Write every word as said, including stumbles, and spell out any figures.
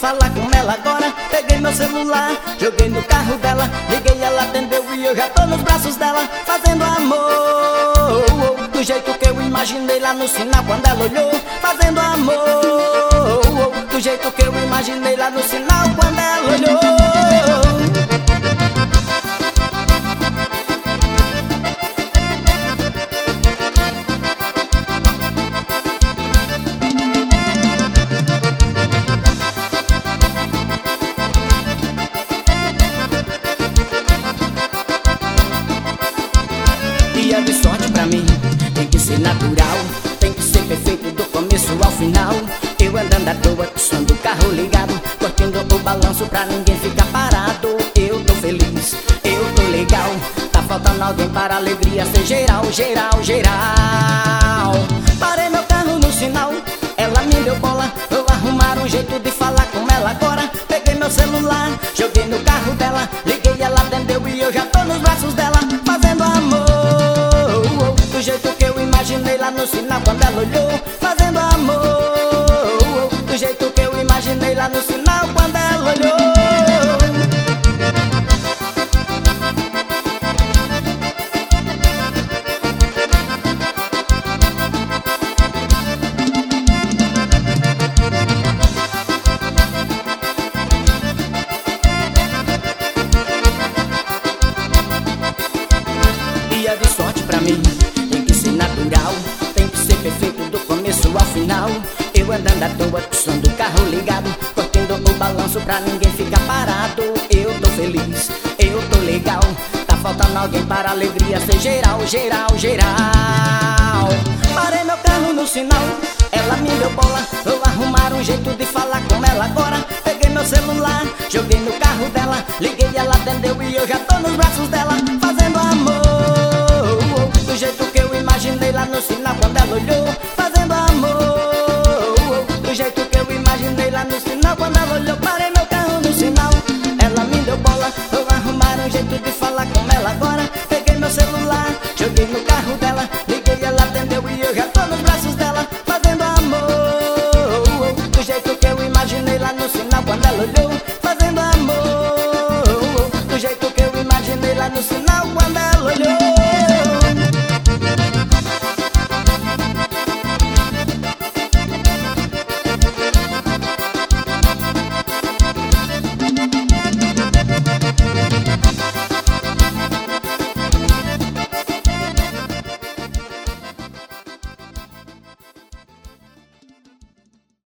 falar com ela agora. Peguei meu celular, joguei no carro dela, liguei, ela atendeu e eu já tô nos braços dela, fazendo amor do jeito que eu imaginei lá no sinal quando ela olhou. Fazendo amor do jeito que eu imaginei lá no sinal quando ela olhou. Dia de sorte pra mim tem que ser natural, tem que ser perfeito do começo ao final. Eu andando à toa, o som do carro ligado, curtindo o balanço pra ninguém ficar parado. Eu tô feliz, eu tô legal, tá faltando alguém para a alegria ser geral, geral, geral. Parei meu carro no sinal, ela me deu bola, vou arrumar um jeito de falar com ela agora. Peguei meu celular, joguei no carro dela, liguei, ela atendeu e eu já tô nos braços dela, fazendo amor do jeito que eu imaginei lá no sinal quando ela olhou. Fazendo amor do jeito que eu imaginei lá no sinal quando ela olhou. Dia de sorte pra mim tem que ser natural, tem que ser perfeito do começo ao final. Eu andando à toa, o som do carro ligado, curtindo o balanço pra ninguém ficar parado. Eu tô feliz, eu tô legal, tá faltando alguém para a alegria ser geral, geral, geral. Parei meu carro no sinal, ela me deu bola, vou arrumar um jeito de falar com ela agora. Peguei meu celular, joguei no carro dela, liguei, ela atendeu e eu já tô nos braços dela, fazendo amor do jeito que eu imaginei lá no sinal quando ela olhou. Fazendo amor do jeito que eu imaginei lá no sinal quando ela olhou. Parei meu carro